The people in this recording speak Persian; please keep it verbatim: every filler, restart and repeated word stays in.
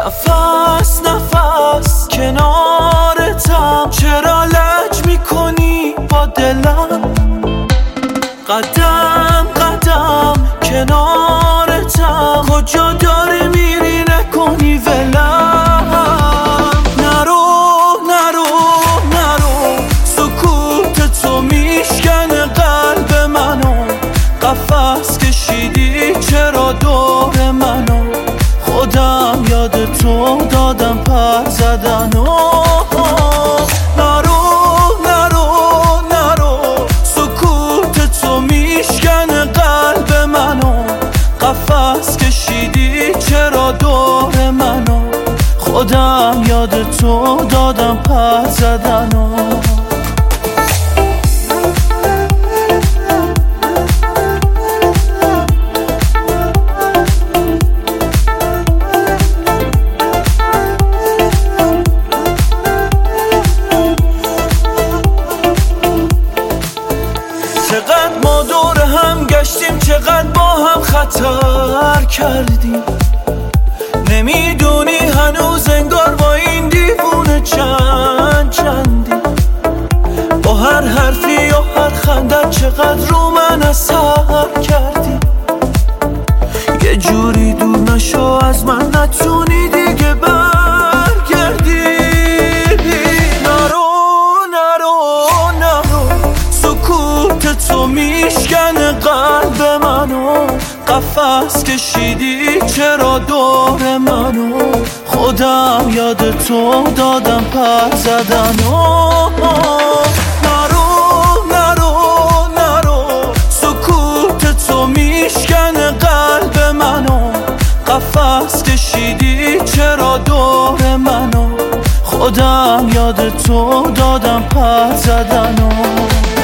نفس نفس کنارتم، چرا لج میکنی با دلم؟ قدم قدم کنارتم، کجا داری میری نکنی ولم. نرو نرو نرو، سکوت تو میشکنه قلب منو، قفس کشیدی چرا دور منو، خودم یاد تو دادم پر زدن. نرو نرو نرو، سکوت تو میشکنه قلب منو، قفس کشیدی چرا دور منو، خودم یاد تو دادم پر زدن. چقدر ما دور هم گشتیم، چقدر با هم خطر کردیم، نمیدونی هنوز انگار با این دیوونه چند چندیم. با هر حرفی و هر خندت چقدر رو من اثر کردی، یه جوری دور نشو از من، نتونی دیگه برگردی. نرو نرو نرو، سکوت تو میشکنه قلب منو، قفس کشیدی چرا دور منو، خودم یاد تو دادم پر زدن. نرو نرو نرو، سکوت تو میشکنه قلب منو، قفس کشیدی چرا دور منو، خودم یاد تو دادم پر زدن.